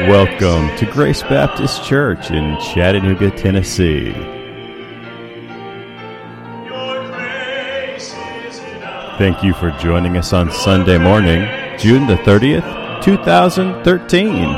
Welcome to Grace Baptist Church in Chattanooga, Tennessee. Thank you for joining us on Sunday morning, June the 30th, 2013.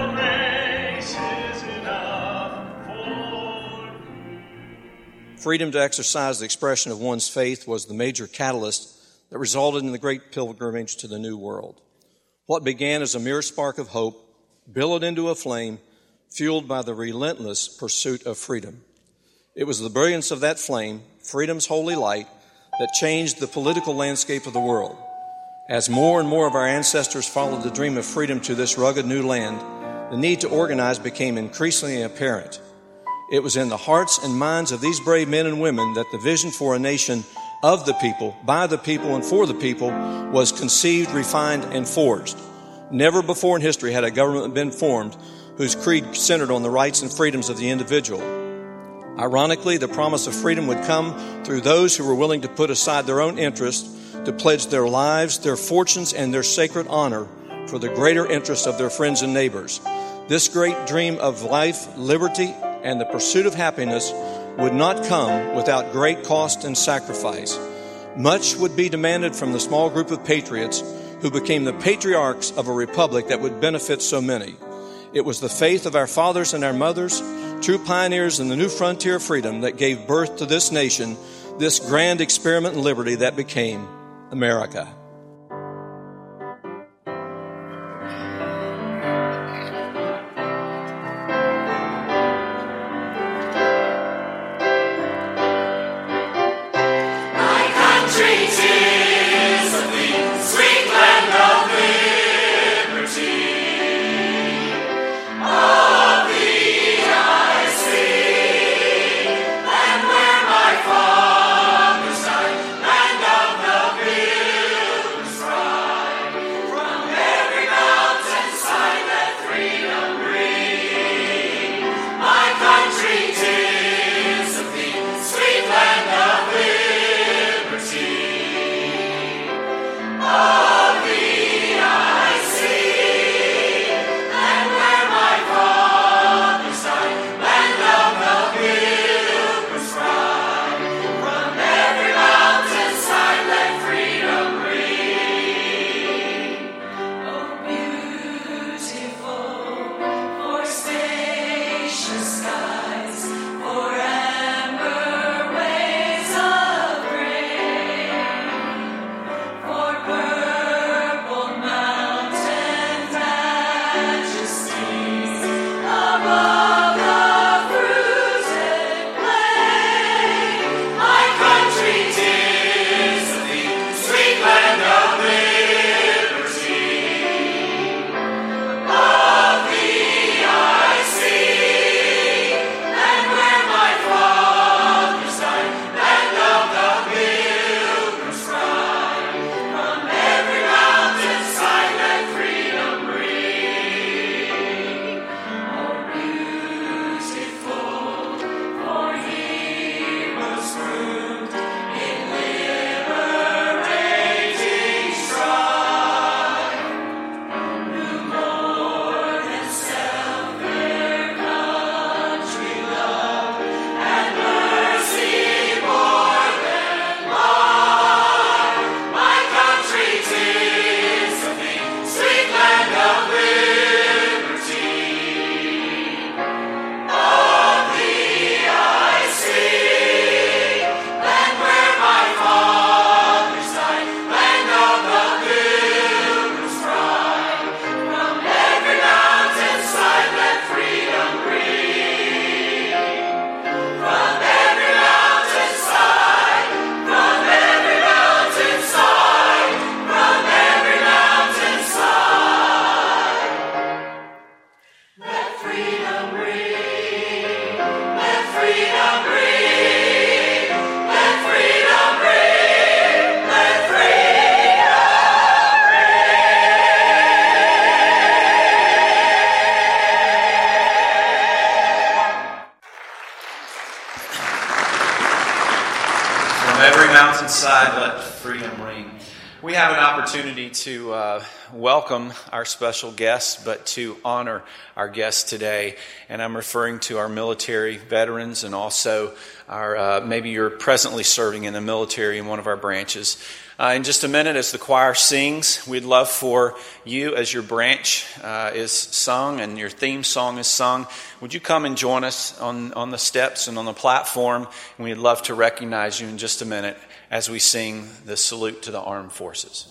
Freedom to exercise the expression of one's faith was the major catalyst that resulted in the great pilgrimage to the New World. What began as a mere spark of hope billowed into a flame fueled by the relentless pursuit of freedom. It was the brilliance of that flame, freedom's holy light, that changed the political landscape of the world. As more and more of our ancestors followed the dream of freedom to this rugged new land, the need to organize became increasingly apparent. It was in the hearts and minds of these brave men and women that the vision for a nation of the people, by the people, and for the people was conceived, refined, and forged. Never before in history had a government been formed whose creed centered on the rights and freedoms of the individual. Ironically, the promise of freedom would come through those who were willing to put aside their own interests, to pledge their lives, their fortunes, and their sacred honor for the greater interests of their friends and neighbors. This great dream of life, liberty, and the pursuit of happiness would not come without great cost and sacrifice. Much would be demanded from the small group of patriots who became the patriarchs of a republic that would benefit so many. It was the faith of our fathers and our mothers, true pioneers in the new frontier of freedom, that gave birth to this nation, this grand experiment in liberty that became America. From every mountainside, let freedom ring. We have an opportunity to welcome our special guests, but to honor our guests today. And I'm referring to our military veterans and also our maybe you're presently serving in the military in one of our branches. In just a minute, as the choir sings, we'd love for you, as your branch is sung and your theme song is sung, would you come and join us on the steps and on the platform? And we'd love to recognize you in just a minute as we sing the salute to the armed forces.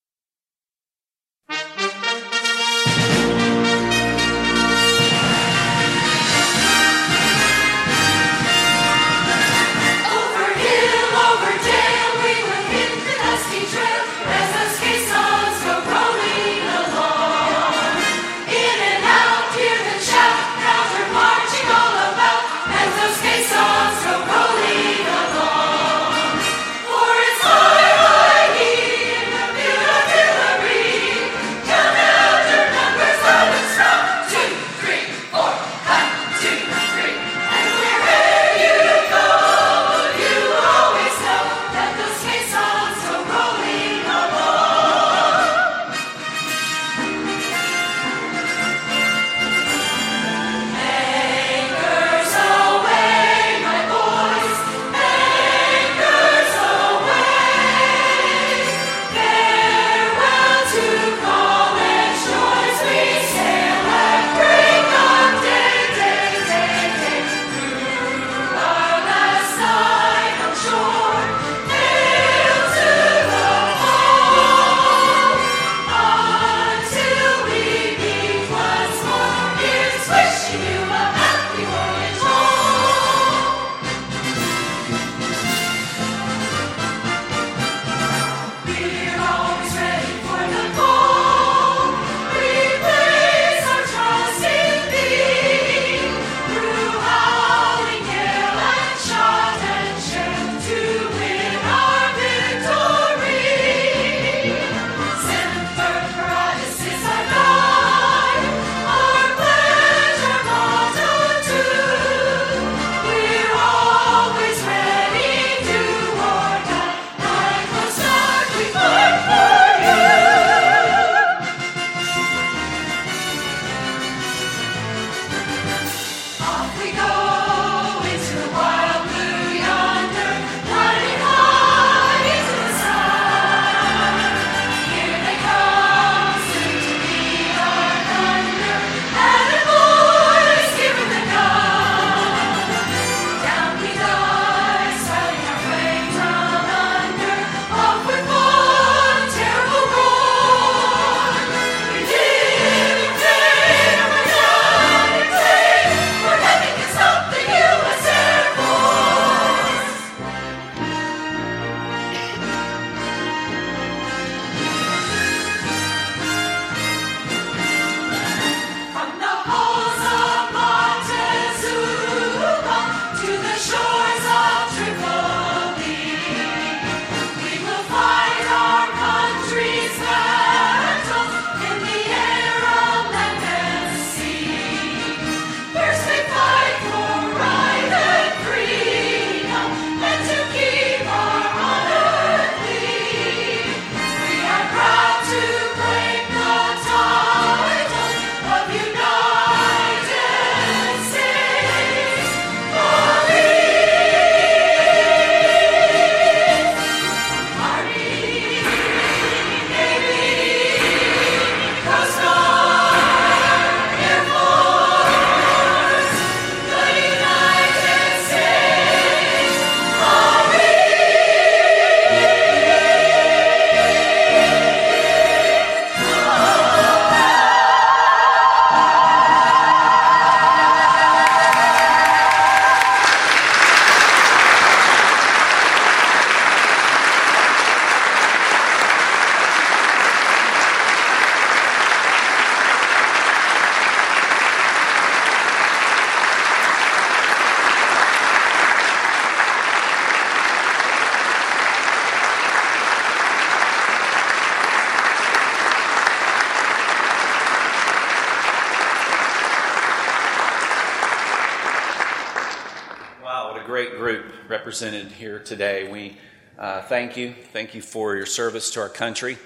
great group represented here today. We thank you. Thank you for your service to our country.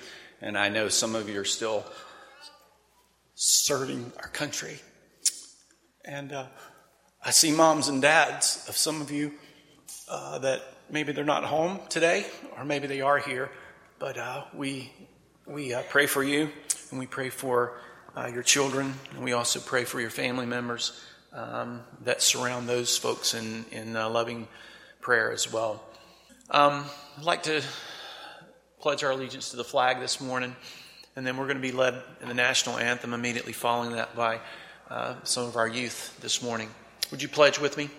And I know some of you are still serving our country. And I see moms and dads of some of you that maybe they're not home today, or maybe they are here. But we pray for you, and we pray for your children, and we also pray for your family members that surround those folks in loving prayer as well. I'd like to pledge our allegiance to the flag this morning, and then we're going to be led in the national anthem immediately following that by some of our youth this morning. Would you pledge with me?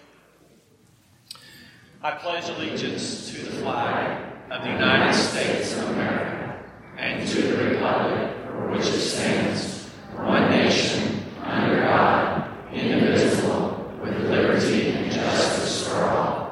I pledge allegiance to the flag of the United States of America and to the republic for which it stands, one nation, under God, indivisible, with liberty and justice for all.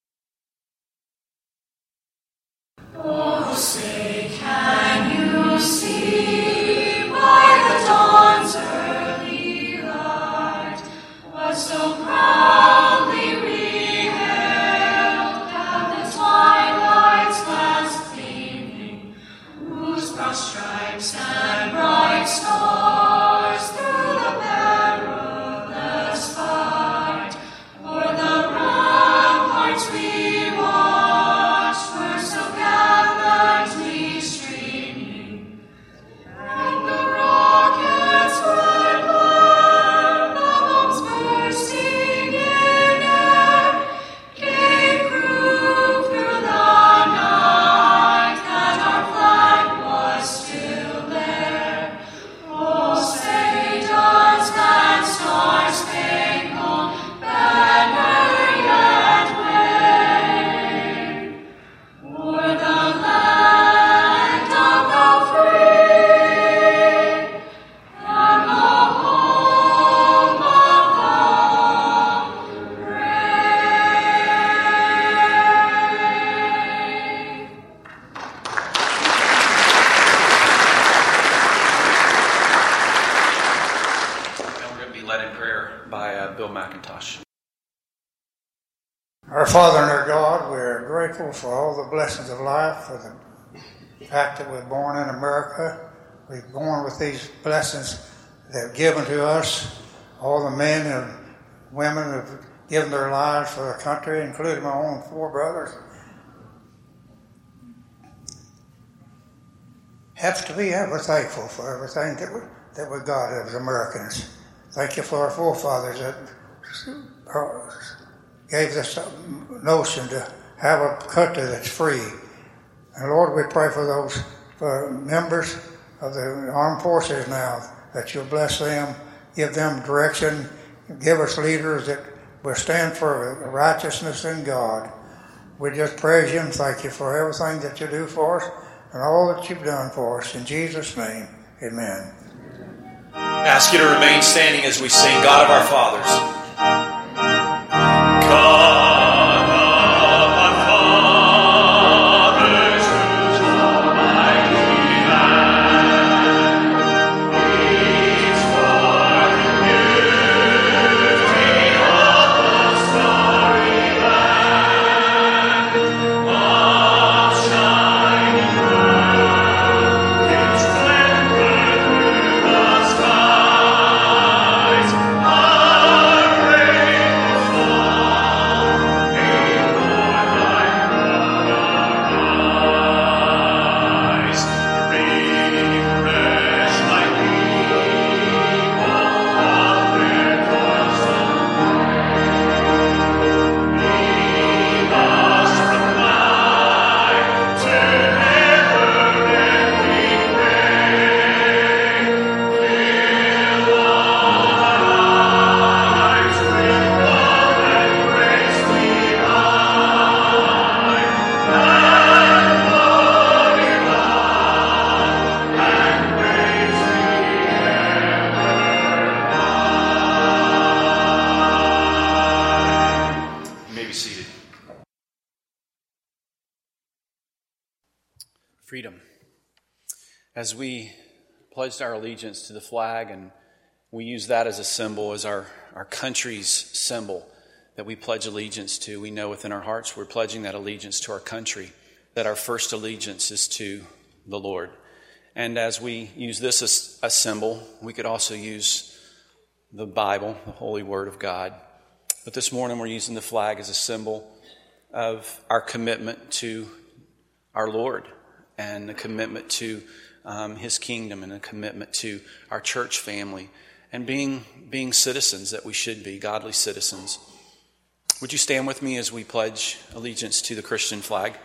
Oh, say, can you see by the dawn's early light what so proudly we hailed at the twilight's last gleaming, whose broad stripes and bright stars through the perilous fight o'er the ramparts we watched were so gallantly streaming, and the rockets were glad, the bombs bursting in air gave proof through the night that our flag was still there. Oh, say does that star-spangled banner yet wave o'er the land of the free and the home of the brave? And we're going to be led in prayer by Bill McIntosh. Our Father and our God, we're grateful for all the blessings of life, for the fact that we're born in America. We're born with these blessings that are given to us. All the men and women have given their lives for the country, including my own 4 brothers. Have to be ever thankful for everything that we got as Americans. Thank you for our forefathers that gave us a notion to have a country that's free. And Lord, we pray for those members of the armed forces now, that you'll bless them, give them direction, give us leaders that will stand for righteousness in God. We just praise you and thank you for everything that you do for us and all that you've done for us. In Jesus' name, amen. I ask you to remain standing as we sing God of Our Fathers. Freedom. As we pledged our allegiance to the flag, and we use that as a symbol, as our country's symbol that we pledge allegiance to, we know within our hearts we're pledging that allegiance to our country, that our first allegiance is to the Lord. And as we use this as a symbol, we could also use the Bible, the Holy Word of God. But this morning we're using the flag as a symbol of our commitment to our Lord and the commitment to His kingdom and a commitment to our church family and being citizens that we should be, godly citizens. Would you stand with me as we pledge allegiance to the Christian flag?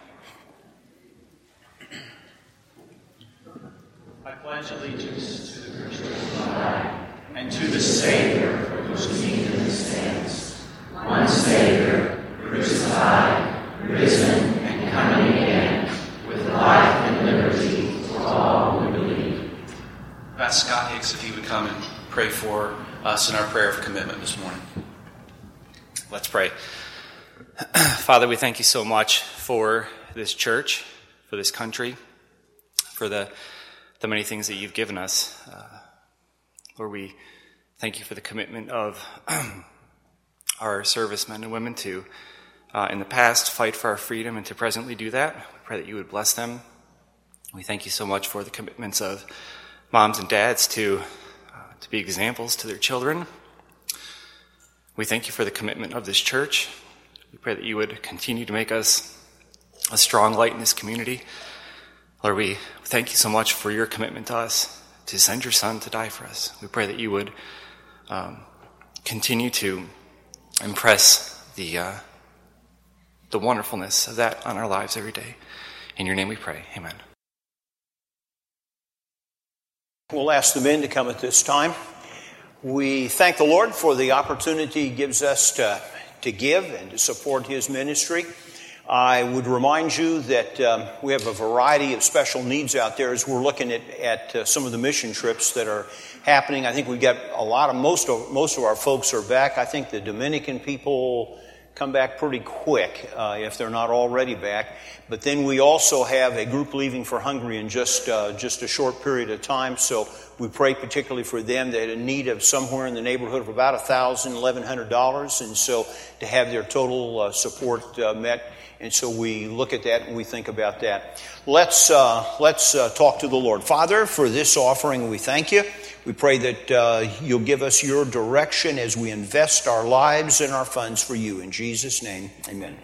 I pledge allegiance to the Christian flag and to the Savior for whose kingdom it stands, one Savior, crucified, risen, and coming again, with life and liberty for all who believe. I've asked Scott Hicks if he would come and pray for us in our prayer of commitment this morning. Let's pray. Father, we thank you so much for this church, for this country, for the many things that you've given us. Lord, we thank you for the commitment of our servicemen and women to, in the past, fight for our freedom and to presently do that. We pray that you would bless them. We thank you so much for the commitments of moms and dads to be examples to their children. We thank you for the commitment of this church. We pray that you would continue to make us a strong light in this community. Lord, we thank you so much for your commitment to us, to send your Son to die for us. We pray that you would continue to impress the wonderfulness of that on our lives every day. In your name we pray. Amen. We'll ask the men to come at this time. We thank the Lord for the opportunity He gives us to give and to support His ministry. I would remind you that we have a variety of special needs out there as we're looking at some of the mission trips that are happening. I think we've got most of our folks are back. I think the Dominican people come back pretty quick if they're not already back. But then we also have a group leaving for Hungary in just a short period of time. So we pray particularly for them. They had a need of somewhere in the neighborhood of about $1,000, $1,100, and so to have their total support met. And so we look at that and we think about that. Let's talk to the Lord. Father, for this offering, we thank you. We pray that you'll give us your direction as we invest our lives and our funds for you. In Jesus' name, amen.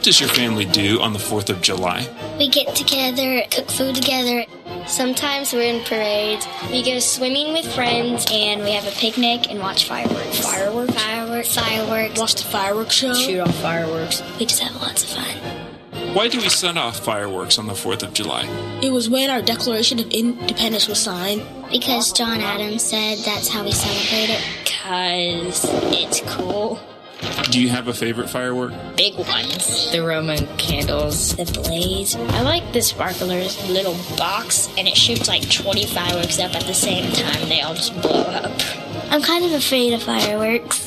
does your family do on the 4th of July? We get together, cook food together. Sometimes we're in parades. We go swimming with friends, and we have a picnic and watch fireworks. Fireworks. Watch the fireworks show. Shoot off fireworks. We just have lots of fun. Why do we set off fireworks on the 4th of July? It was when our Declaration of Independence was signed. Because John Adams said that's how we celebrate it. Because it's cool. Do you have a favorite firework? Big ones. The Roman candles. The blaze. I like the sparklers little box, and it shoots like 20 fireworks up at the same time. They all just blow up. I'm kind of afraid of fireworks.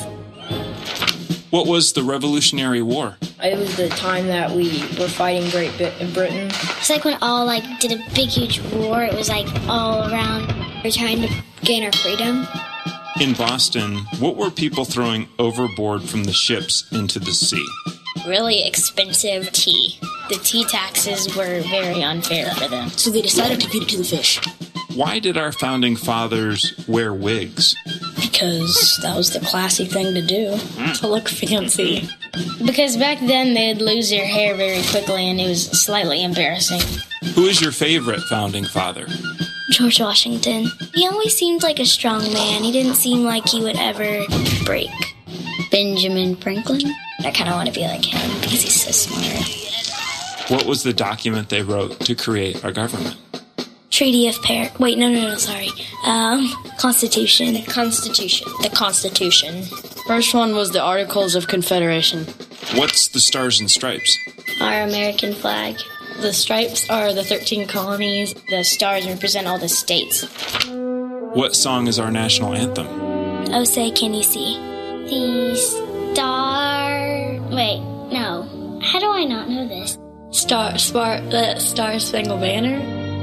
What was the Revolutionary War? It was the time that we were fighting Great Britain. It's like when all did a big huge war. It was all around. We're trying to gain our freedom. In Boston, what were people throwing overboard from the ships into the sea? Really expensive tea. The tea taxes were very unfair for them. So they decided to feed it to the fish. Why did our founding fathers wear wigs? Because that was the classy thing to do. To look fancy. Because back then they'd lose their hair very quickly and it was slightly embarrassing. Who is your favorite founding father? George Washington. He always seemed like a strong man. He didn't seem like he would ever break. Benjamin Franklin. I kind of want to be like him because he's so smart. What was the document they wrote to create our government? Treaty of Paris. Wait, no, sorry. Constitution. The Constitution. First one was the Articles of Confederation. What's the Stars and Stripes? Our American flag. The stripes are the 13 colonies. The stars represent all the states. What song is our national anthem? Oh, say, can you see? The Star... Wait, no. How do I not know this? Star Spangled Banner.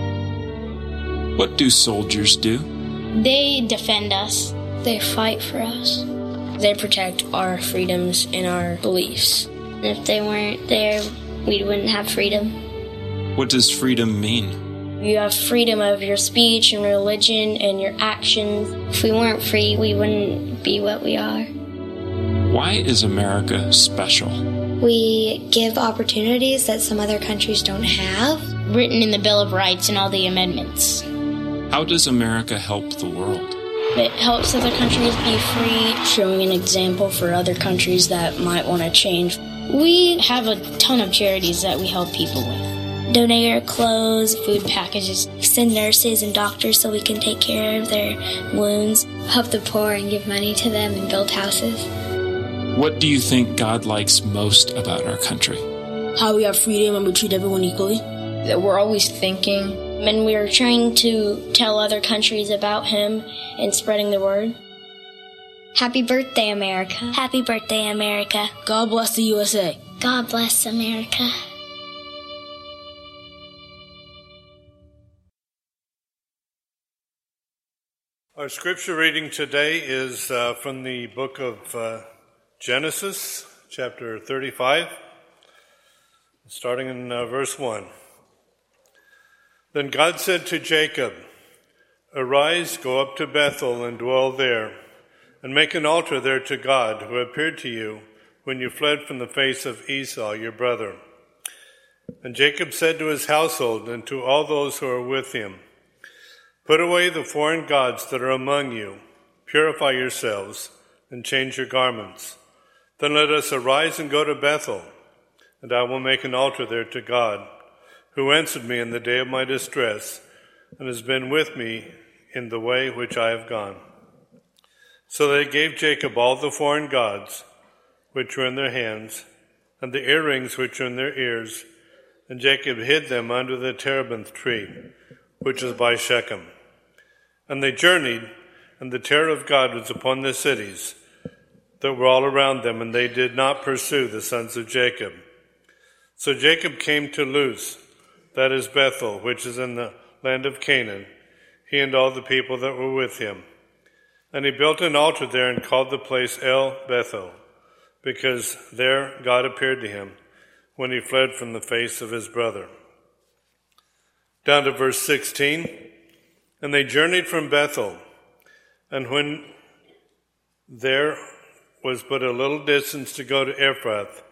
What do soldiers do? They defend us. They fight for us. They protect our freedoms and our beliefs. If they weren't there, we wouldn't have freedom. What does freedom mean? You have freedom of your speech and religion and your actions. If we weren't free, we wouldn't be what we are. Why is America special? We give opportunities that some other countries don't have. Written in the Bill of Rights and all the amendments. How does America help the world? It helps other countries be free, showing an example for other countries that might want to change. We have a ton of charities that we help people with. Donate our clothes, food packages, send nurses and doctors so we can take care of their wounds, help the poor and give money to them and build houses. What do you think God likes most about our country? How we have freedom and we treat everyone equally. That we're always thinking, and we're trying to tell other countries about Him and spreading the word. Happy birthday, America. Happy birthday, America. God bless the USA. God bless America. Our scripture reading today is from the book of Genesis, chapter 35, starting in verse 1. Then God said to Jacob, "Arise, go up to Bethel and dwell there, and make an altar there to God, who appeared to you when you fled from the face of Esau, your brother." And Jacob said to his household and to all those who are with him, "Put away the foreign gods that are among you, purify yourselves, and change your garments. Then let us arise and go to Bethel, and I will make an altar there to God, who answered me in the day of my distress, and has been with me in the way which I have gone." So they gave Jacob all the foreign gods which were in their hands, and the earrings which were in their ears, and Jacob hid them under the terebinth tree, which is by Shechem. And they journeyed, and the terror of God was upon the cities that were all around them, and they did not pursue the sons of Jacob. So Jacob came to Luz, that is Bethel, which is in the land of Canaan, he and all the people that were with him. And he built an altar there and called the place El Bethel, because there God appeared to him when he fled from the face of his brother. Down to verse 16. And they journeyed from Bethel, and when there was but a little distance to go to Ephrath,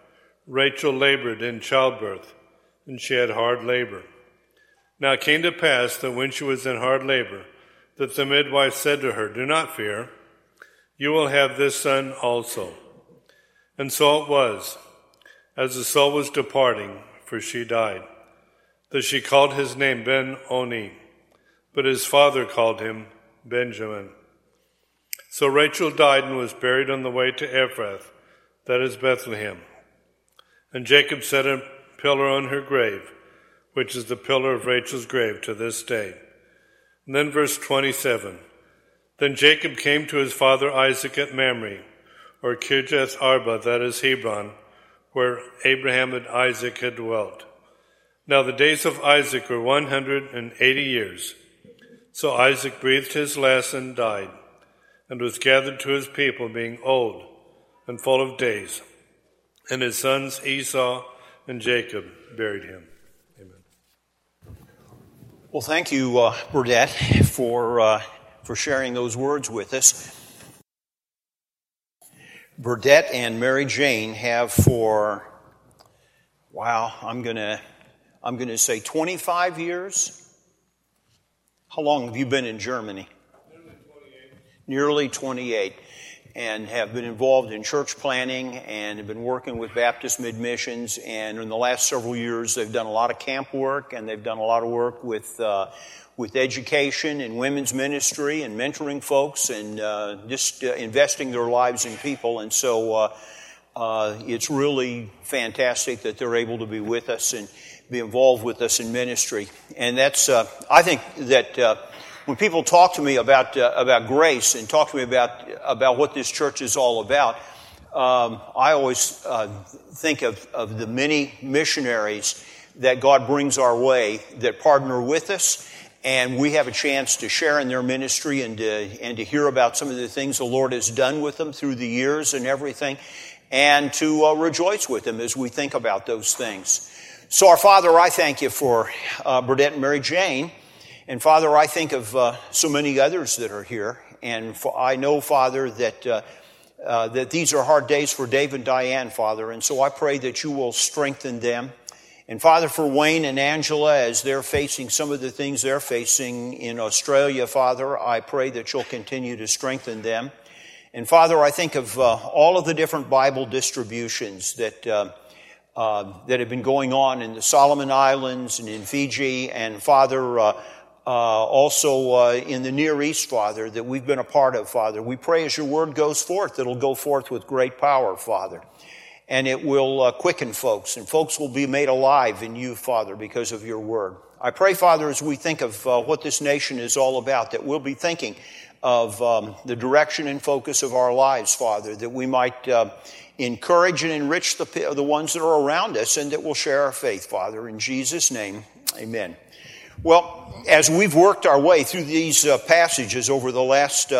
Rachel labored in childbirth, and she had hard labor. Now it came to pass that when she was in hard labor, that the midwife said to her, "Do not fear, you will have this son also." And so it was, as the soul was departing, for she died, that she called his name Ben-Oni, but his father called him Benjamin. So Rachel died and was buried on the way to Ephrath, that is Bethlehem. And Jacob set a pillar on her grave, which is the pillar of Rachel's grave to this day. And then verse 27. Then Jacob came to his father Isaac at Mamre, or Kirjath Arba, that is Hebron, where Abraham and Isaac had dwelt. Now the days of Isaac were 180 years. So Isaac breathed his last and died, and was gathered to his people, being old and full of days. And his sons Esau and Jacob buried him. Amen. Well, thank you, Burdette, for sharing those words with us. Burdette and Mary Jane have for, I'm going to say 25 years. How long have you been in Germany? Nearly 28. And have been involved in church planning and have been working with Baptist Mid-Missions. And in the last several years, they've done a lot of camp work, and they've done a lot of work with education and women's ministry and mentoring folks and just investing their lives in people. And so it's really fantastic that they're able to be with us and be involved with us in ministry. And that's, I think that when people talk to me about grace and talk to me about what this church is all about, I always think of the many missionaries that God brings our way that partner with us, and we have a chance to share in their ministry and to hear about some of the things the Lord has done with them through the years and everything, and to rejoice with them as we think about those things. So, our Father, I thank you for Burdette and Mary Jane. And Father, I think of so many others that are here, and I know, Father, that these are hard days for Dave and Diane, Father, and so I pray that you will strengthen them. And Father, for Wayne and Angela, as they're facing some of the things they're facing in Australia, Father, I pray that you'll continue to strengthen them. And Father, I think of all of the different Bible distributions that have been going on in the Solomon Islands and in Fiji, and Father, also in the Near East, Father, that we've been a part of, Father. We pray as your word goes forth, it'll go forth with great power, Father. And it will quicken folks, and folks will be made alive in you, Father, because of your word. I pray, Father, as we think of what this nation is all about, that we'll be thinking of the direction and focus of our lives, Father, that we might encourage and enrich the ones that are around us, and that we'll share our faith, Father. In Jesus' name, amen. Well, as we've worked our way through these passages over the last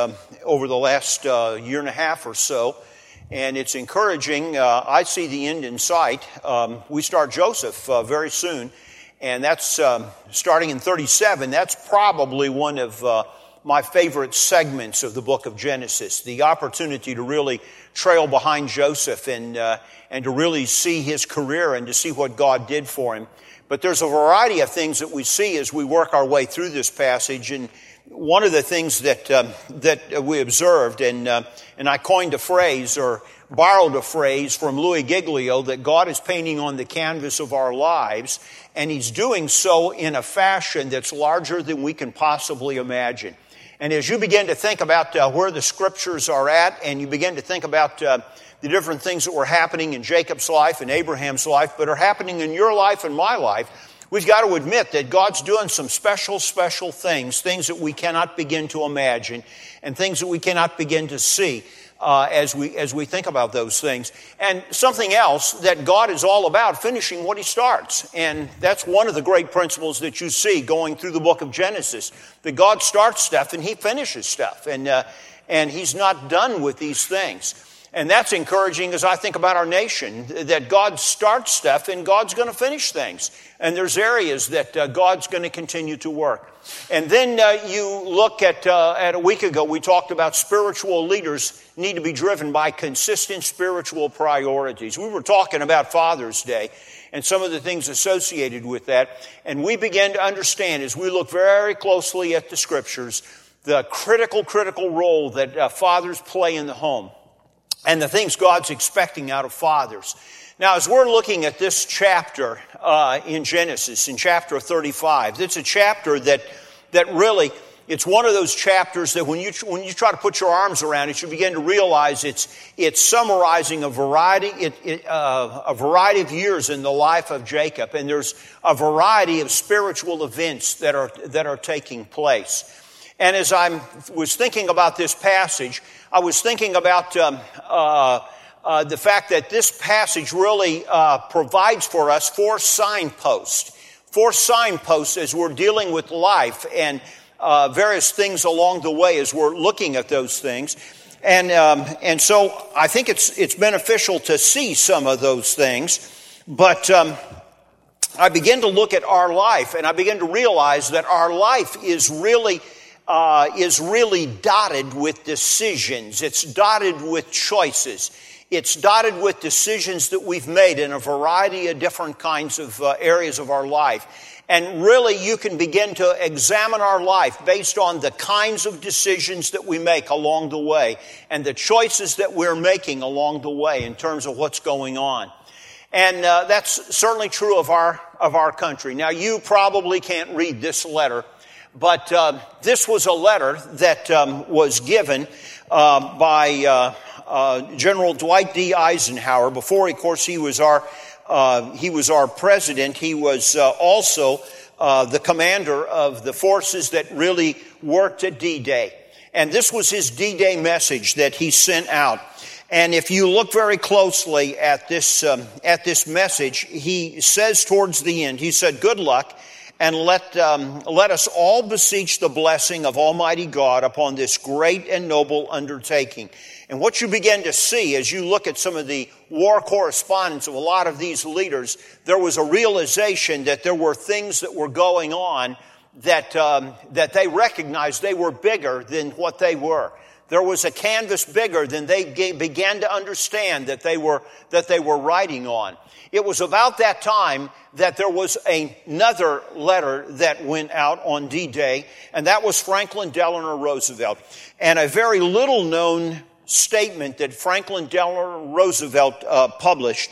year and a half or so, and it's encouraging. I see the end in sight. We start Joseph very soon, and that's starting in 37. That's probably one of my favorite segments of the book of Genesis. The opportunity to really trail behind Joseph and to really see his career and to see what God did for him. But there's a variety of things that we see as we work our way through this passage, and one of the things that we observed, and I coined a phrase or borrowed a phrase from Louis Giglio, that God is painting on the canvas of our lives, and He's doing so in a fashion that's larger than we can possibly imagine. And as you begin to think about where the Scriptures are at, and you begin to think about the different things that were happening in Jacob's life and Abraham's life, but are happening in your life and my life, we've got to admit that God's doing some special things that we cannot begin to imagine, and things that we cannot begin to see as we think about those things. And something else, that God is all about finishing what He starts. And that's one of the great principles that you see going through the book of Genesis, that God starts stuff and He finishes stuff. And He's not done with these things. And that's encouraging as I think about our nation, that God starts stuff and God's going to finish things. And there's areas that God's going to continue to work. And then you look at a week ago, we talked about spiritual leaders need to be driven by consistent spiritual priorities. We were talking about Father's Day and some of the things associated with that. And we began to understand, as we look very closely at the Scriptures, the critical role that fathers play in the home and the things God's expecting out of fathers. Now, as we're looking at this chapter in Genesis, in chapter 35, it's a chapter that really, it's one of those chapters that when you try to put your arms around it, you begin to realize it's summarizing a variety of years in the life of Jacob, and there's a variety of spiritual events that are taking place. And as I was thinking about this passage, I was thinking about the fact that this passage really provides for us four signposts as we're dealing with life and various things along the way as we're looking at those things. And so I think it's beneficial to see some of those things. But I begin to look at our life, and I begin to realize that our life is really dotted with decisions. It's dotted with choices. It's dotted with decisions that we've made in a variety of different kinds of areas of our life. And really, you can begin to examine our life based on the kinds of decisions that we make along the way and the choices that we're making along the way in terms of what's going on. And that's certainly true of our country. Now, you probably can't read this letter, but this was a letter that was given by General Dwight D. Eisenhower. Before, of course, he was our president. He was also the commander of the forces that really worked at D-Day. And this was his D-Day message that he sent out. And if you look very closely at this message, he says towards the end, he said, "Good luck. And let us all beseech the blessing of Almighty God upon this great and noble undertaking." And what you begin to see as you look at some of the war correspondence of a lot of these leaders, there was a realization that there were things that were going on that they recognized they were bigger than what they were. There was a canvas bigger than they began to understand that they were writing on. It was about that time that there was another letter that went out on D-Day, and that was Franklin Delano Roosevelt. And a very little known statement that Franklin Delano Roosevelt published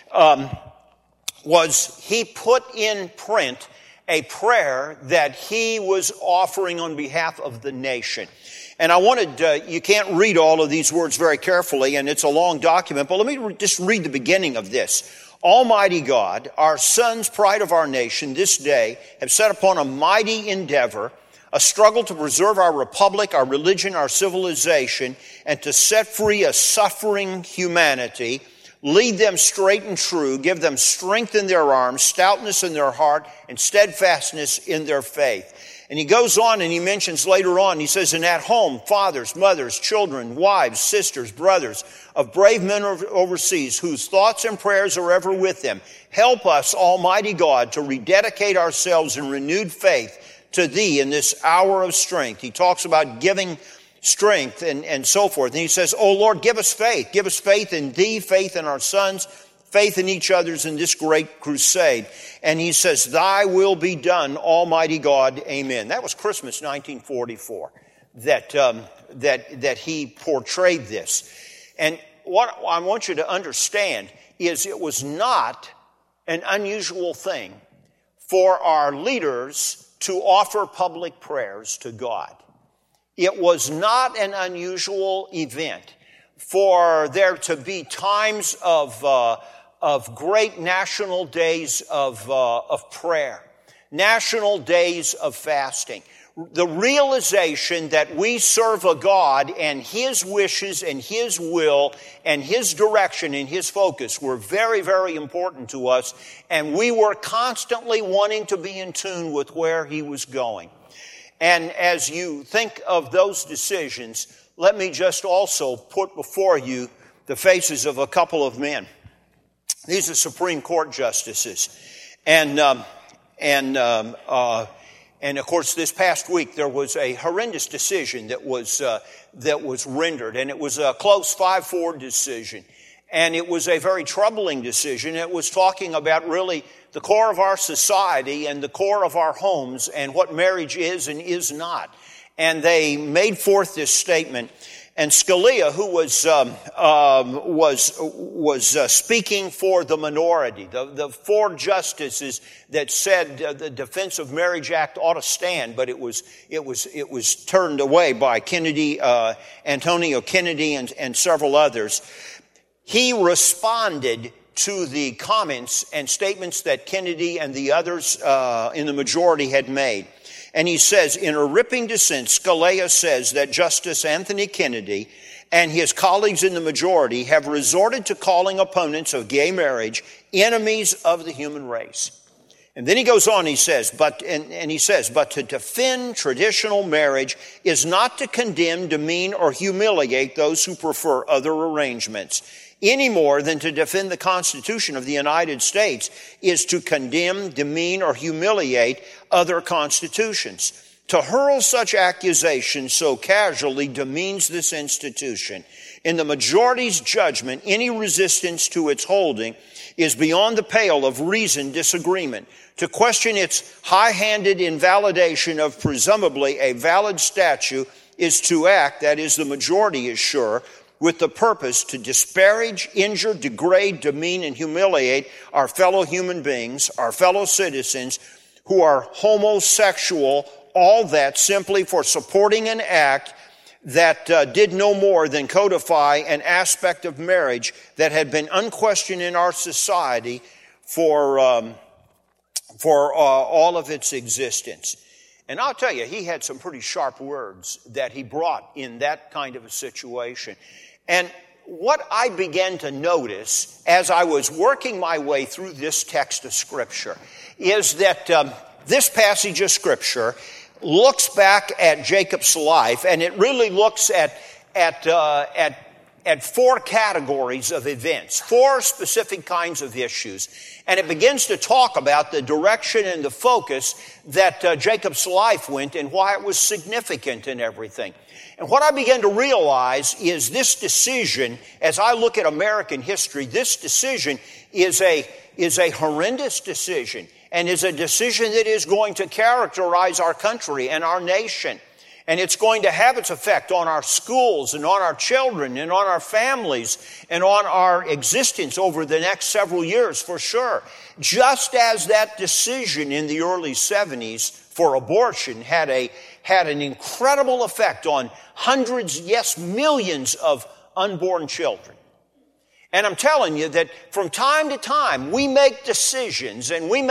was he put in print a prayer that he was offering on behalf of the nation. And I wanted, you can't read all of these words very carefully, and it's a long document, but let me just read the beginning of this. "Almighty God, our sons, pride of our nation, this day have set upon a mighty endeavor, a struggle to preserve our republic, our religion, our civilization, and to set free a suffering humanity. Lead them straight and true, give them strength in their arms, stoutness in their heart, and steadfastness in their faith." And he goes on and he mentions later on, he says, "And at home, fathers, mothers, children, wives, sisters, brothers, of brave men overseas, whose thoughts and prayers are ever with them, help us, Almighty God, to rededicate ourselves in renewed faith to Thee in this hour of strength." He talks about giving strength and so forth. And he says, "Oh Lord, give us faith in Thee, faith in our sons, faith in each other's in this great crusade." And he says, "Thy will be done, Almighty God, amen." That was Christmas 1944 that he portrayed this. And what I want you to understand is it was not an unusual thing for our leaders to offer public prayers to God. It was not an unusual event for there to be times of great national days of prayer, national days of fasting. The realization that we serve a God and His wishes and His will and His direction and His focus were very, very important to us, and we were constantly wanting to be in tune with where He was going. And as you think of those decisions, let me just also put before you the faces of a couple of men. These are Supreme Court justices. And of course, this past week there was a horrendous decision that was rendered, and it was a close 5-4 decision. And it was a very troubling decision. It was talking about really the core of our society and the core of our homes and what marriage is and is not. And they made forth this statement. And Scalia, who was speaking for the minority, the 4 justices that said the Defense of Marriage Act ought to stand, but it was turned away by Kennedy, Antonio Kennedy, and several others. He responded to the comments and statements that Kennedy and the others in the majority had made. And he says, in a ripping dissent, Scalia says that Justice Anthony Kennedy and his colleagues in the majority have resorted to calling opponents of gay marriage enemies of the human race. And then he goes on, he says, but to defend traditional marriage is not to condemn, demean, or humiliate those who prefer other arrangements, any more than to defend the Constitution of the United States is to condemn, demean, or humiliate other constitutions. To hurl such accusations so casually demeans this institution. In the majority's judgment, any resistance to its holding is beyond the pale of reasoned disagreement. To question its high-handed invalidation of presumably a valid statute is to act, that is, the majority is sure, with the purpose to disparage, injure, degrade, demean, and humiliate our fellow human beings, our fellow citizens who are homosexual, all that simply for supporting an act that did no more than codify an aspect of marriage that had been unquestioned in our society for all of its existence. And I'll tell you, he had some pretty sharp words that he brought in that kind of a situation. And what I began to notice as I was working my way through this text of Scripture is that this passage of Scripture looks back at Jacob's life, and it really looks at 4 categories of events, 4 specific kinds of issues. And it begins to talk about the direction and the focus that Jacob's life went and why it was significant and everything. And what I began to realize is this decision, as I look at American history, this decision is a horrendous decision and is a decision that is going to characterize our country and our nation. And it's going to have its effect on our schools and on our children and on our families and on our existence over the next several years for sure. Just as that decision in the early 70s for abortion had an incredible effect on hundreds, yes, millions of unborn children. And I'm telling you that from time to time we make decisions and we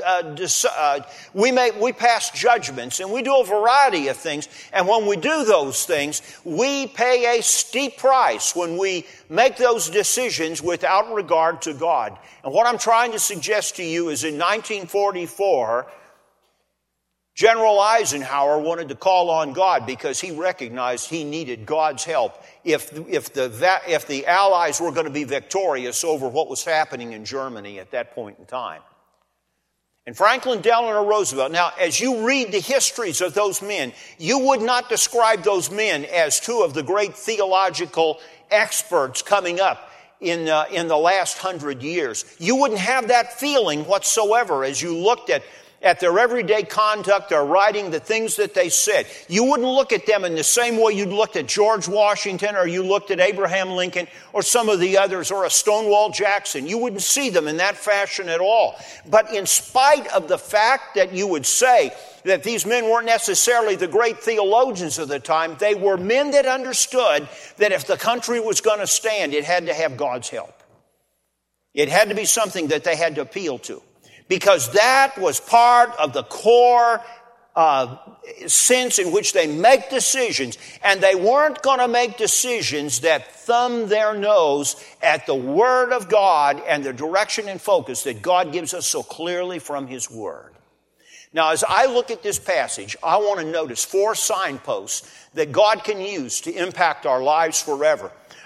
pass judgments and we do a variety of things. And when we do those things, we pay a steep price when we make those decisions without regard to God. And what I'm trying to suggest to you is in 1944, General Eisenhower wanted to call on God because he recognized he needed God's help if the Allies were going to be victorious over what was happening in Germany at that point in time. And Franklin Delano Roosevelt, now as you read the histories of those men, you would not describe those men as 2 of the great theological experts coming up in the last 100 years. You wouldn't have that feeling whatsoever as you looked at their everyday conduct, their writing, the things that they said. You wouldn't look at them in the same way you'd looked at George Washington or you looked at Abraham Lincoln or some of the others or a Stonewall Jackson. You wouldn't see them in that fashion at all. But in spite of the fact that you would say that these men weren't necessarily the great theologians of the time, they were men that understood that if the country was going to stand, it had to have God's help. It had to be something that they had to appeal to. Because that was part of the core sense in which they make decisions. And they weren't going to make decisions that thumb their nose at the Word of God and the direction and focus that God gives us so clearly from His Word. Now, as I look at this passage, I want to notice 4 signposts that God can use to impact our lives forever.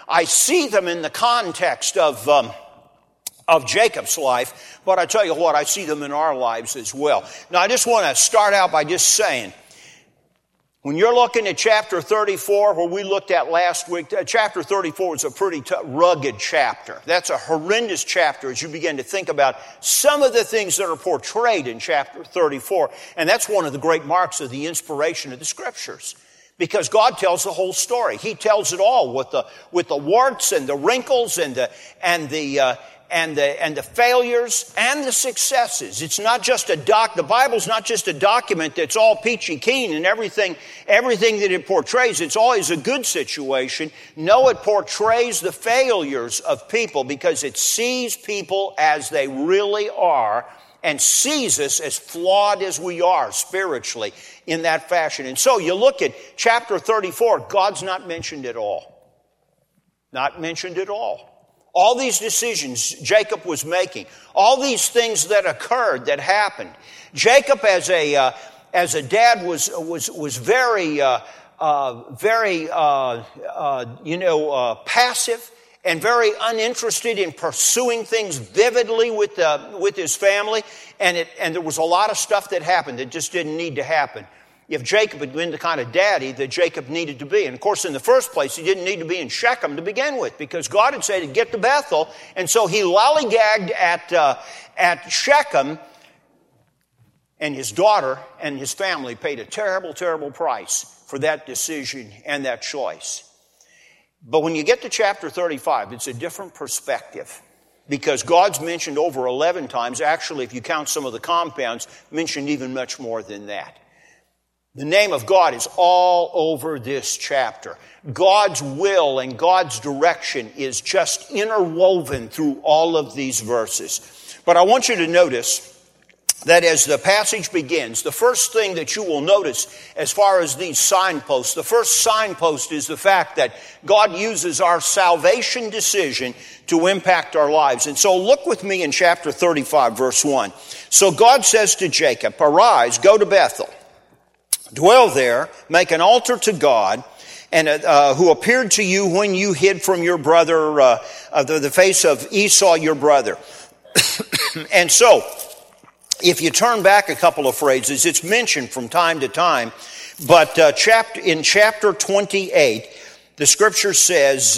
I see them in the context of Jacob's life, but I tell you what, I see them in our lives as well. Now, I just want to start out by just saying, when you're looking at chapter 34, where we looked at last week, chapter 34 is a pretty rugged chapter. That's a horrendous chapter as you begin to think about some of the things that are portrayed in chapter 34. And that's one of the great marks of the inspiration of the Scriptures. Because God tells the whole story. He tells it all with the warts and the wrinkles and the failures and the successes. It's not just the Bible's not just a document that's all peachy keen and everything that it portrays. It's always a good situation. No, it portrays the failures of people because it sees people as they really are and sees us as flawed as we are spiritually in that fashion. And so you look at chapter 34, God's not mentioned at all. Not mentioned at all. All these decisions Jacob was making, all these things that occurred, that happened. Jacob, as a dad, was very passive and very uninterested in pursuing things vividly with his family, and there was a lot of stuff that happened that just didn't need to happen. If Jacob had been the kind of daddy that Jacob needed to be. And of course, in the first place, he didn't need to be in Shechem to begin with, because God had said to get to Bethel, and so he lollygagged at Shechem, and his daughter and his family paid a terrible, terrible price for that decision and that choice. But when you get to chapter 35, it's a different perspective, because God's mentioned over 11 times. Actually, if you count some of the compounds, mentioned even much more than that. The name of God is all over this chapter. God's will and God's direction is just interwoven through all of these verses. But I want you to notice that as the passage begins, the first thing that you will notice as far as these signposts, the first signpost is the fact that God uses our salvation decision to impact our lives. And so look with me in chapter 35, verse 1. So God says to Jacob, "Arise, go to Bethel. Dwell there, make an altar to God, and who appeared to you when you hid from your brother, the face of Esau, your brother." And so, if you turn back a couple of phrases, it's mentioned from time to time, but in chapter 28, the Scripture says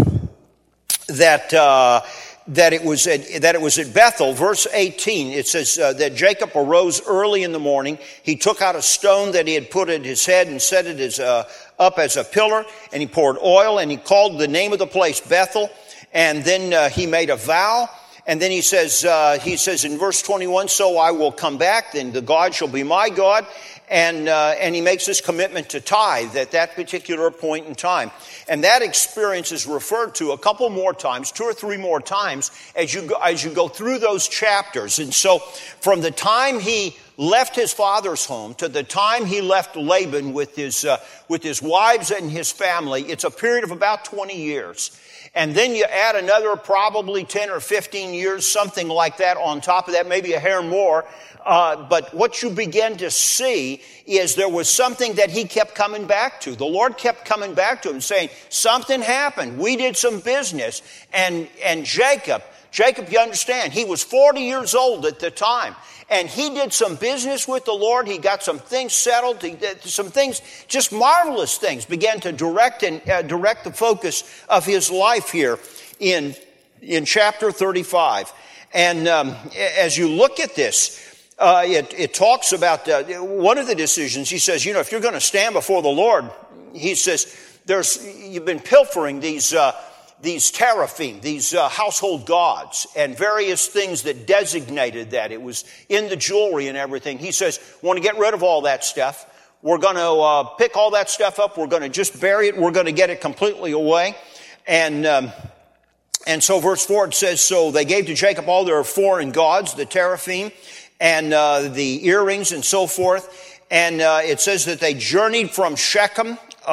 that it was at Bethel. Verse 18, it says that Jacob arose early in the morning. He took out a stone that he had put at his head and set it up as a pillar, and he poured oil, and he called the name of the place Bethel, and then he made a vow. And then he says in verse 21, "So I will come back, then the God shall be my God." And he makes this commitment to tithe at that particular point in time. And that experience is referred to a couple more times, 2 or 3 more times, as you go through those chapters. And so from the time he left his father's home to the time he left Laban with his wives and his family, it's a period of about 20 years. And then you add another probably 10 or 15 years, something like that on top of that, maybe a hair more. But what you begin to see is there was something that he kept coming back to. The Lord kept coming back to him saying, something happened. We did some business. And Jacob, you understand, he was 40 years old at the time. And he did some business with the Lord. He got some things settled. He did some things, just marvelous things, began to direct the focus of his life here in chapter 35. And as you look at this, it talks about one of the decisions. He says, if you're going to stand before the Lord, he says, you've been pilfering these teraphim, these household gods, and various things that designated that. It was in the jewelry and everything. He says, want to get rid of all that stuff. We're going to pick all that stuff up. We're going to just bury it. We're going to get it completely away. And so verse 4, it says, so they gave to Jacob all their foreign gods, the teraphim, and the earrings and so forth. And it says that they journeyed from Shechem,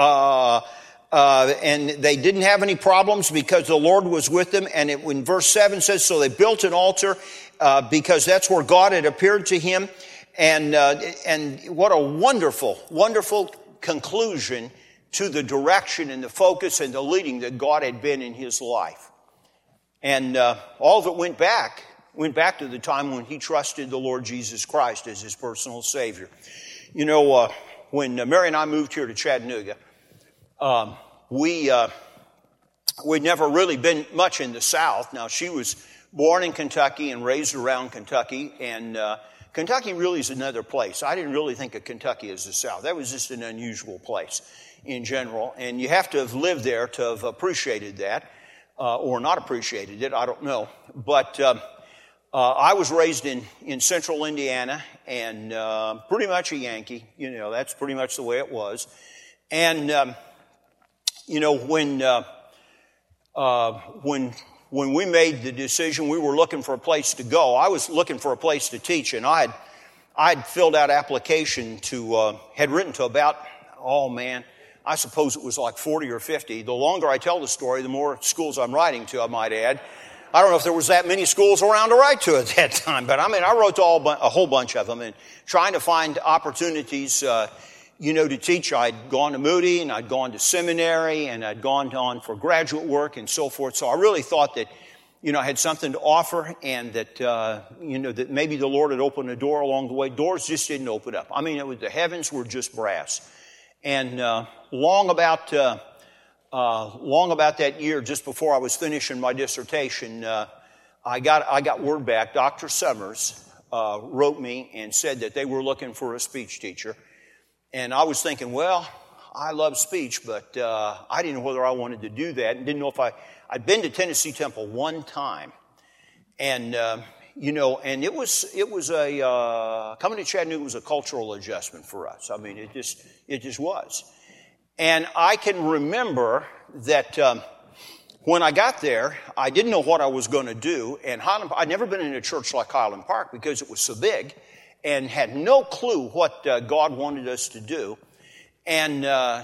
and they didn't have any problems because the Lord was with them. And in verse 7 says, so they built an altar because that's where God had appeared to him. And what a wonderful, wonderful conclusion to the direction and the focus and the leading that God had been in his life. And all of it went back to the time when he trusted the Lord Jesus Christ as his personal Savior. You know, when Mary and I moved here to Chattanooga, we'd never really been much in the South. Now, she was born in Kentucky and raised around Kentucky, and Kentucky really is another place. I didn't really think of Kentucky as the South. That was just an unusual place in general, and you have to have lived there to have appreciated that, or not appreciated it, I don't know. But I was raised in central Indiana, and pretty much a Yankee. You know, that's pretty much the way it was. And you know, when we made the decision, we were looking for a place to go. I was looking for a place to teach, and I'd filled out application to, had written to about, I suppose it was like 40 or 50. The longer I tell the story, the more schools I'm writing to, I might add. I don't know if there was that many schools around to write to at that time, but I mean, I wrote to a whole bunch of them, and trying to find opportunities, you know, to teach. I'd gone to Moody, and I'd gone to seminary, and I'd gone on for graduate work and so forth. So I really thought that, you know, I had something to offer, and that, you know, that maybe the Lord had opened a door along the way. Doors just didn't open up. I mean, the heavens were just brass. And long about that year, just before I was finishing my dissertation, I got word back. Dr. Summers wrote me and said that they were looking for a speech teacher. And I was thinking, well, I love speech, but I didn't know whether I wanted to do that, and didn't know if I'd been to Tennessee Temple one time, and you know, and it was a coming to Chattanooga was a cultural adjustment for us. I mean, it just was. And I can remember that when I got there, I didn't know what I was going to do, and I'd never been in a church like Highland Park because it was so big, and had no clue what God wanted us to do. And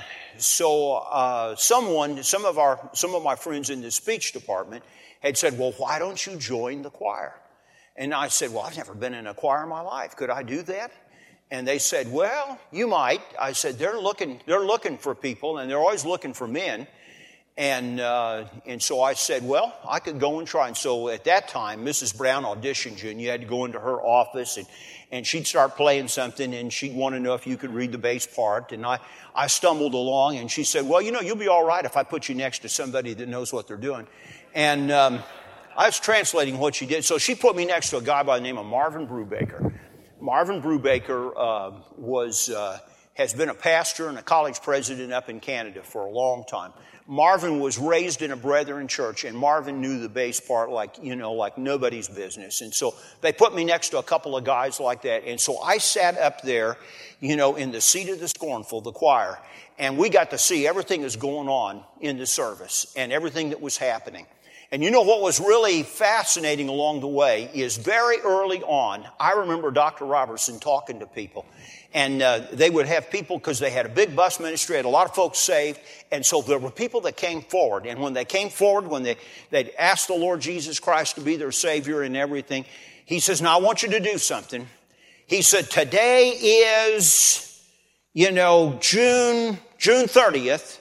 so some of my friends in the speech department had said, well, why don't you join the choir? And I said, well, I've never been in a choir in my life. Could I do that? And they said, well, you might. I said, they're looking for people, and they're always looking for men. And so I said, well, I could go and try. And so at that time, Mrs. Brown auditioned you, and you had to go into her office, and she'd start playing something, and she'd want to know if you could read the bass part. And I stumbled along, and she said, well, you know, you'll be all right if I put you next to somebody that knows what they're doing. And I was translating what she did. So she put me next to a guy by the name of Marvin Brubaker. Marvin Brubaker has been a pastor and a college president up in Canada for a long time. Marvin was raised in a Brethren church, and Marvin knew the bass part like nobody's business. And so they put me next to a couple of guys like that. And so I sat up there, you know, in the seat of the scornful, the choir, and we got to see everything that's going on in the service and everything that was happening. And you know what was really fascinating along the way is very early on, I remember Dr. Robertson talking to people. And they would have people, because they had a big bus ministry, had a lot of folks saved. And so there were people that came forward. And when they came forward, when they'd asked the Lord Jesus Christ to be their Savior and everything, he says, now I want you to do something. He said, today is, you know, June 30th.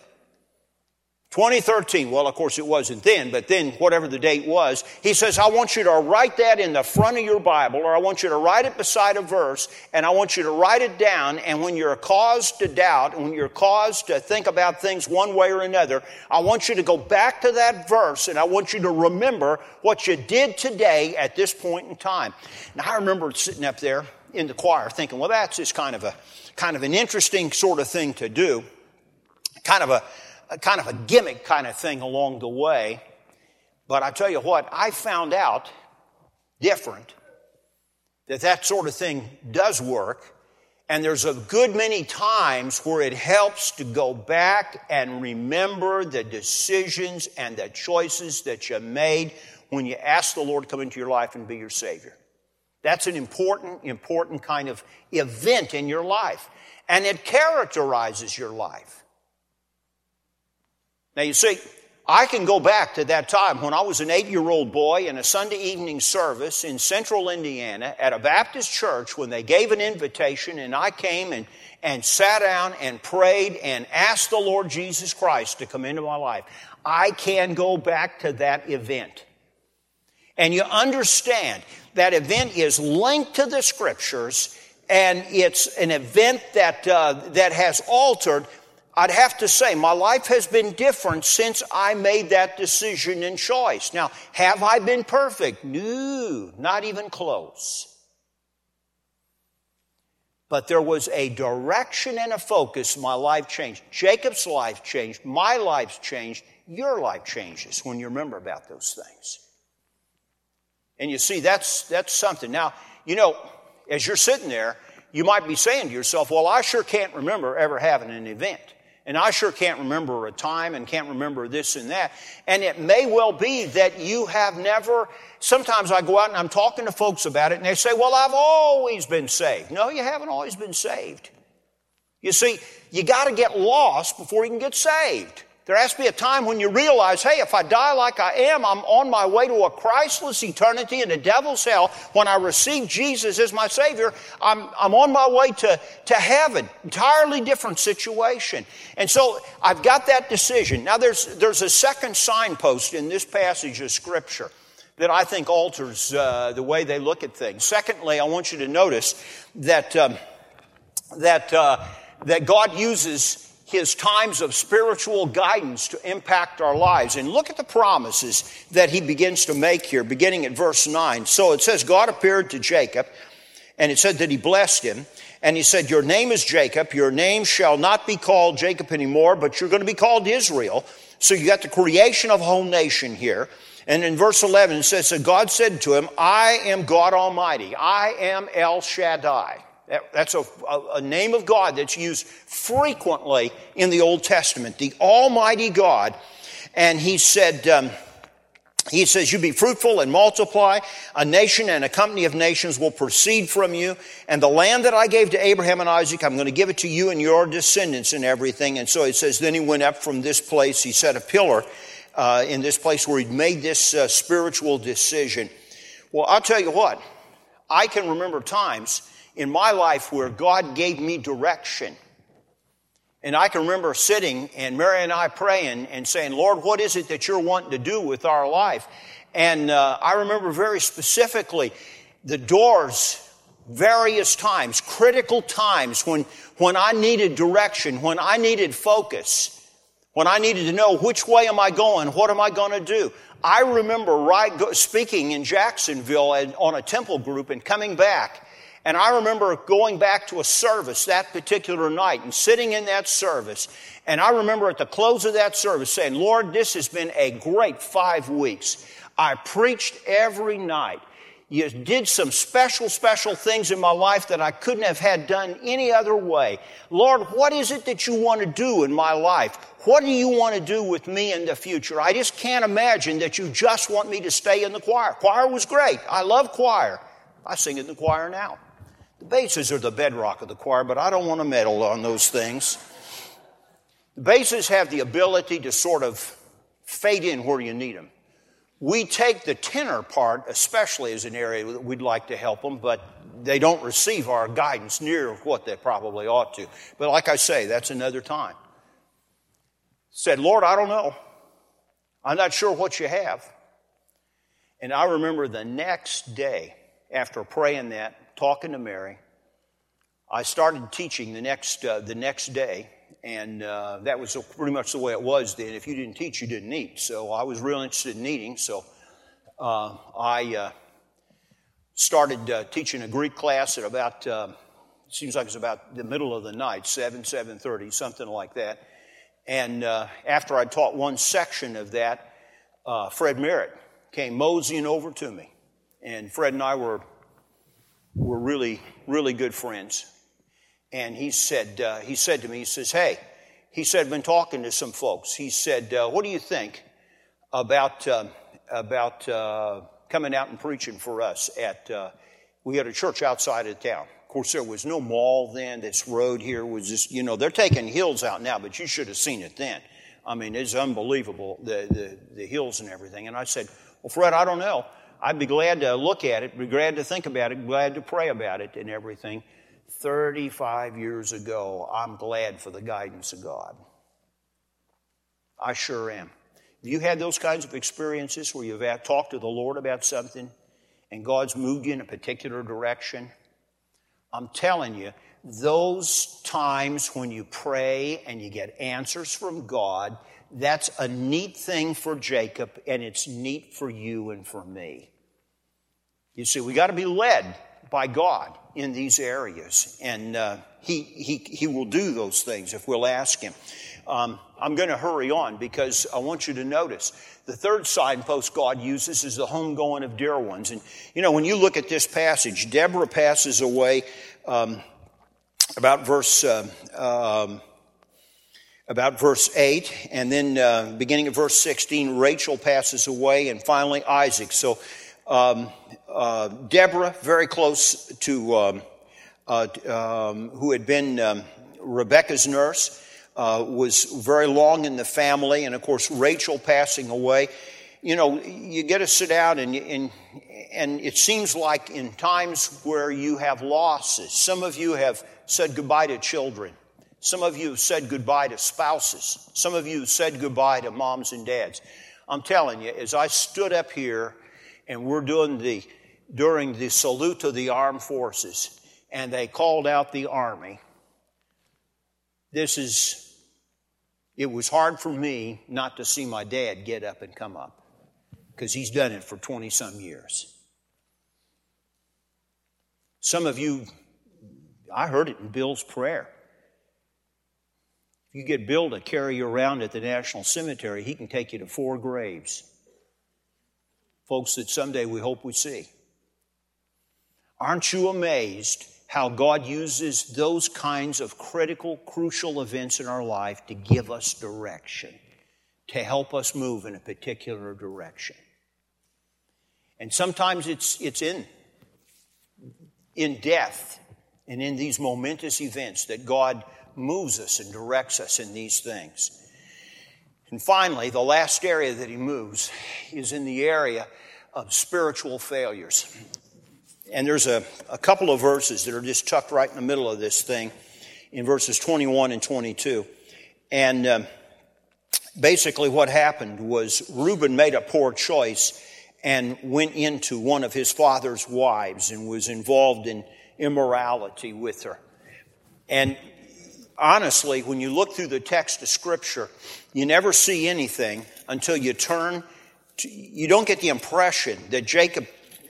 2013, well, of course it wasn't then, but then whatever the date was, he says, I want you to write that in the front of your Bible, or I want you to write it beside a verse, and I want you to write it down, and when you're caused to doubt, and when you're caused to think about things one way or another, I want you to go back to that verse, and I want you to remember what you did today at this point in time. Now, I remember sitting up there in the choir thinking, well, that's just kind of an interesting sort of thing to do, kind of a gimmick kind of thing along the way. But I tell you what, I found out different that sort of thing does work. And there's a good many times where it helps to go back and remember the decisions and the choices that you made when you asked the Lord to come into your life and be your Savior. That's an important kind of event in your life. And it characterizes your life. Now you see, I can go back to that time when I was an 8-year-old boy in a Sunday evening service in central Indiana at a Baptist church when they gave an invitation, and I came and sat down and prayed and asked the Lord Jesus Christ to come into my life. I can go back to that event. And you understand that event is linked to the Scriptures, and it's an event that has altered. I'd have to say my life has been different since I made that decision and choice. Now, have I been perfect? No, not even close. But there was a direction and a focus. My life changed. Jacob's life changed. My life's changed. Your life changes when you remember about those things. And you see, that's something. Now, you know, as you're sitting there, you might be saying to yourself, well, I sure can't remember ever having an event. And I sure can't remember a time and can't remember this and that. And it may well be that you have never, sometimes I go out and I'm talking to folks about it and they say, well, I've always been saved. No, you haven't always been saved. You see, you got to get lost before you can get saved. There has to be a time when you realize, hey, if I die like I am, I'm on my way to a Christless eternity in the devil's hell. When I receive Jesus as my Savior, I'm on my way to heaven. Entirely different situation. And so I've got that decision. Now there's a second signpost in this passage of Scripture that I think alters the way they look at things. Secondly, I want you to notice that God uses His times of spiritual guidance to impact our lives. And look at the promises that He begins to make here, beginning at verse 9. So it says, God appeared to Jacob, and it said that He blessed him. And He said, your name is Jacob. Your name shall not be called Jacob anymore, but you're going to be called Israel. So you got the creation of a whole nation here. And in verse 11 it says, so God said to him, I am God Almighty. I am El Shaddai. That's a name of God that's used frequently in the Old Testament, the Almighty God. And He says, you be fruitful and multiply. A nation and a company of nations will proceed from you. And the land that I gave to Abraham and Isaac, I'm going to give it to you and your descendants and everything. And so it says, then he went up from this place. He set a pillar in this place where he'd made this spiritual decision. Well, I'll tell you what. I can remember times in my life where God gave me direction. And I can remember sitting and Mary and I praying and saying, Lord, what is it that you're wanting to do with our life? And I remember very specifically the doors, various times, critical times when I needed direction, when I needed focus, when I needed to know which way am I going, what am I going to do? I remember speaking in Jacksonville on a temple group and coming back. And I remember going back to a service that particular night and sitting in that service. And I remember at the close of that service saying, Lord, this has been a great 5 weeks. I preached every night. You did some special things in my life that I couldn't have had done any other way. Lord, what is it that you want to do in my life? What do you want to do with me in the future? I just can't imagine that you just want me to stay in the choir. Choir was great. I love choir. I sing in the choir now. The basses are the bedrock of the choir, but I don't want to meddle on those things. The basses have the ability to sort of fade in where you need them. We take the tenor part, especially as an area that we'd like to help them, but they don't receive our guidance near what they probably ought to. But like I say, that's another time. Said, Lord, I don't know. I'm not sure what you have. And I remember the next day, after praying that, talking to Mary, I started teaching the next day, and that was pretty much the way it was then. If you didn't teach, you didn't eat. So I was real interested in eating, so I started teaching a Greek class at about, it seems like it was about the middle of the night, 7:30, something like that. And after I taught one section of that, Fred Merritt came moseying over to me. And Fred and I were really, really good friends. And he said to me, he says, hey, he said, I've been talking to some folks. He said, what do you think about coming out and preaching for us we had a church outside of town. Of course, there was no mall then. This road here was just, they're taking hills out now, but you should have seen it then. I mean, it's unbelievable, the hills and everything. And I said, well, Fred, I don't know. I'd be glad to look at it, be glad to think about it, glad to pray about it and everything. 35 years ago, I'm glad for the guidance of God. I sure am. Have you had those kinds of experiences where you've talked to the Lord about something and God's moved you in a particular direction? I'm telling you, those times when you pray and you get answers from God, that's a neat thing for Jacob, and it's neat for you and for me. You see, we got to be led by God in these areas, and He will do those things if we'll ask Him. I'm going to hurry on because I want you to notice the third signpost God uses is the homegoing of dear ones. And, you know, when you look at this passage, Deborah passes away about verse 8, and then beginning of verse 16, Rachel passes away, and finally Isaac. So Deborah, very close to who had been Rebekah's nurse, was very long in the family, and of course Rachel passing away. You know, you get to sit down and it seems like in times where you have losses, some of you have said goodbye to children. Some of you have said goodbye to spouses. Some of you have said goodbye to moms and dads. I'm telling you, as I stood up here and we're during the salute of the armed forces, and they called out the army, it was hard for me not to see my dad get up and come up, because he's done it for 20-some years. Some of you, I heard it in Bill's prayer. If you get Bill to carry you around at the National Cemetery, he can take you to 4 graves. Folks that someday we hope we see. Aren't you amazed how God uses those kinds of critical, crucial events in our life to give us direction, to help us move in a particular direction? And sometimes it's in death and in these momentous events that God moves us and directs us in these things. And finally, the last area that He moves is in the area of spiritual failures. And there's a couple of verses that are just tucked right in the middle of this thing, in verses 21 and 22. And basically what happened was Reuben made a poor choice and went into one of his father's wives and was involved in immorality with her. And honestly, when you look through the text of Scripture, you never see anything until you turn to, you don't get the impression that Jacob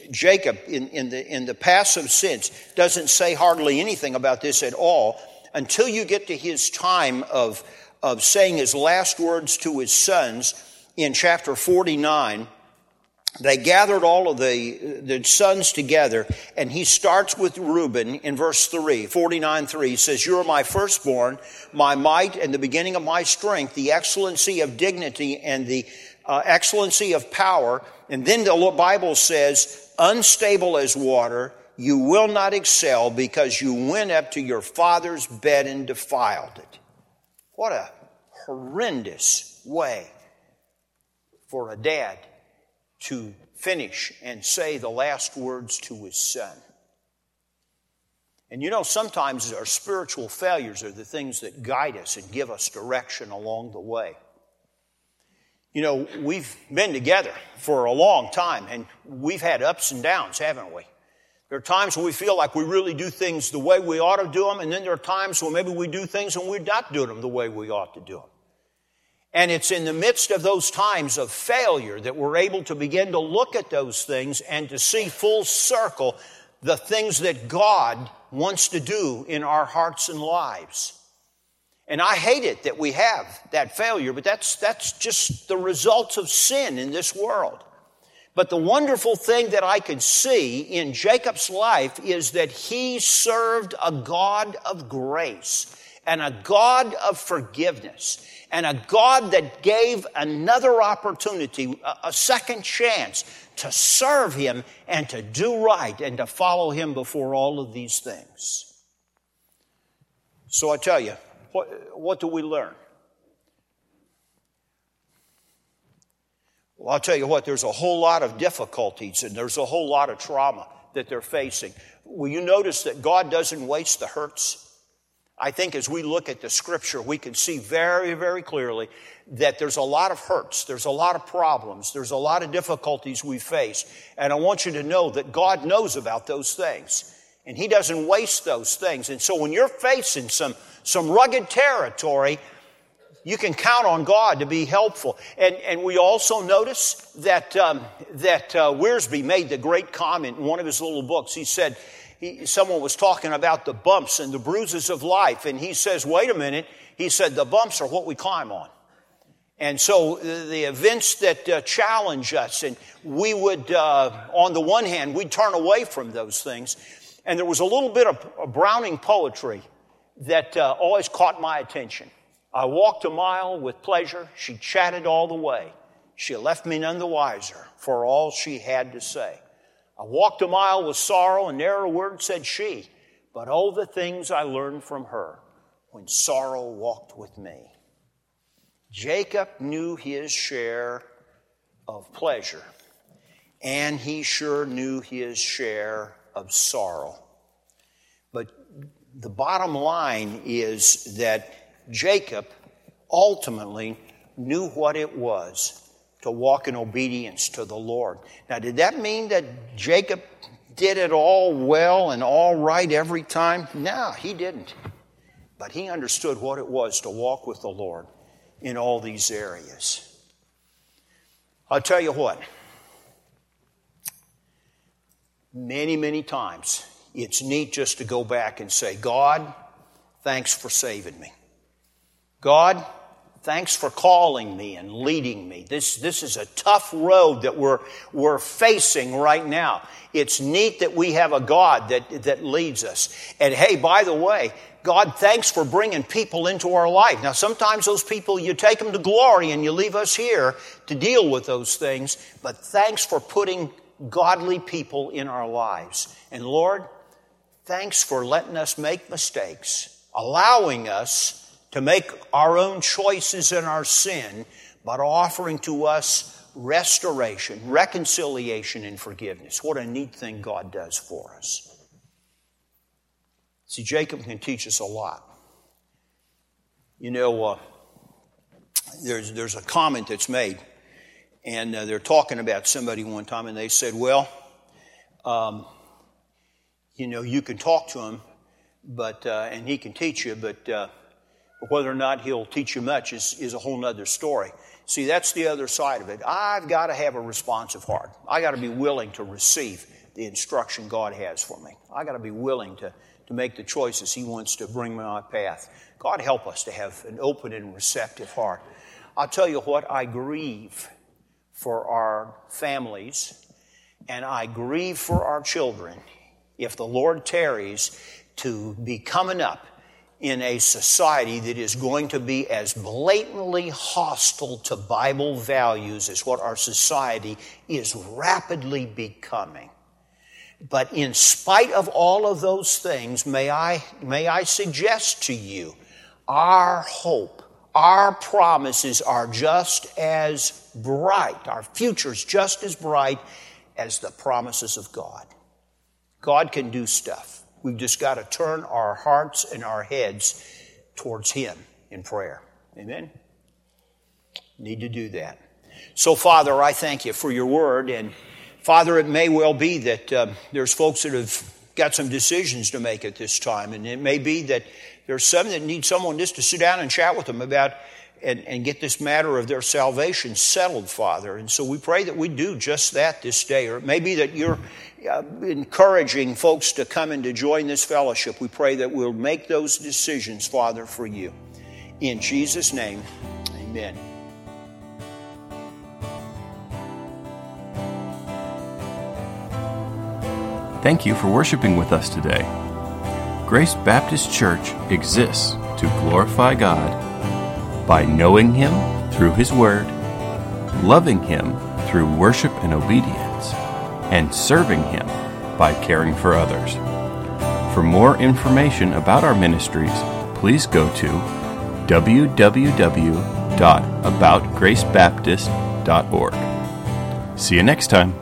in the passive sense doesn't say hardly anything about this at all until you get to his time of saying his last words to his sons in chapter 49. They gathered all of the sons together, and he starts with Reuben in verse 3, 49:3. He says, "You are my firstborn, my might and the beginning of my strength, the excellency of dignity and the excellency of power." And then the Bible says, "Unstable as water, you will not excel because you went up to your father's bed and defiled it." What a horrendous way for a dad to finish and say the last words to his son. And you know, sometimes our spiritual failures are the things that guide us and give us direction along the way. You know, we've been together for a long time, and we've had ups and downs, haven't we? There are times when we feel like we really do things the way we ought to do them, and then there are times when maybe we do things and we're not doing them the way we ought to do them. And it's in the midst of those times of failure that we're able to begin to look at those things and to see full circle the things that God wants to do in our hearts and lives. And I hate it that we have that failure, but that's just the results of sin in this world. But the wonderful thing that I could see in Jacob's life is that he served a God of grace and a God of forgiveness and a God that gave another opportunity, a second chance to serve Him and to do right and to follow Him before all of these things. So I tell you, what do we learn? Well, I'll tell you what, there's a whole lot of difficulties and there's a whole lot of trauma that they're facing. Will you notice that God doesn't waste the hurts? I think as we look at the Scripture, we can see very, very clearly that there's a lot of hurts, there's a lot of problems, there's a lot of difficulties we face. And I want you to know that God knows about those things. And He doesn't waste those things. And so when you're facing some rugged territory, you can count on God to be helpful. And we also notice that Wiersbe made the great comment in one of his little books. He said, someone was talking about the bumps and the bruises of life. And he says, wait a minute. He said, the bumps are what we climb on. And so the events that challenge us, and we would, on the one hand, we'd turn away from those things. And there was a little bit of Browning poetry that always caught my attention. I walked a mile with pleasure. She chatted all the way. She left me none the wiser for all she had to say. I walked a mile with sorrow, and ne'er a word said she, but oh, the things I learned from her when sorrow walked with me. Jacob knew his share of pleasure, and he sure knew his share of sorrow. But the bottom line is that Jacob ultimately knew what it was to walk in obedience to the Lord. Now, did that mean that Jacob did it all well and all right every time? No, he didn't. But he understood what it was to walk with the Lord in all these areas. I'll tell you what. Many, many times, it's neat just to go back and say, God, thanks for saving me. God, thanks for calling me and leading me. This is a tough road that we're facing right now. It's neat that we have a God that leads us. And hey, by the way, God, thanks for bringing people into our life. Now, sometimes those people, you take them to glory and you leave us here to deal with those things. But thanks for putting godly people in our lives. And Lord, thanks for letting us make mistakes, allowing us to make our own choices in our sin, but offering to us restoration, reconciliation, and forgiveness. What a neat thing God does for us. See, Jacob can teach us a lot. You know, there's a comment that's made, and they're talking about somebody one time, and they said, well, you know, you can talk to him, but and he can teach you, but whether or not he'll teach you much is a whole other story. See, that's the other side of it. I've got to have a responsive heart. I got to be willing to receive the instruction God has for me. I got to be willing to make the choices He wants to bring me on my path. God help us to have an open and receptive heart. I'll tell you what, I grieve for our families and I grieve for our children if the Lord tarries to be coming up in a society that is going to be as blatantly hostile to Bible values as what our society is rapidly becoming. But in spite of all of those things, may I suggest to you, our hope, our promises are just as bright, our future's just as bright as the promises of God. God can do stuff. We've just got to turn our hearts and our heads towards Him in prayer. Amen? Need to do that. So, Father, I thank You for Your word. And, Father, it may well be that there's folks that have got some decisions to make at this time. And it may be that there's some that need someone just to sit down and chat with them about and get this matter of their salvation settled, Father. And so we pray that we do just that this day. Or it may be that You're encouraging folks to come and to join this fellowship. We pray that we'll make those decisions, Father, for You. In Jesus' name, amen. Thank you for worshiping with us today. Grace Baptist Church exists to glorify God by knowing Him through His Word, loving Him through worship and obedience, and serving Him by caring for others. For more information about our ministries, please go to www.aboutgracebaptist.org. See you next time.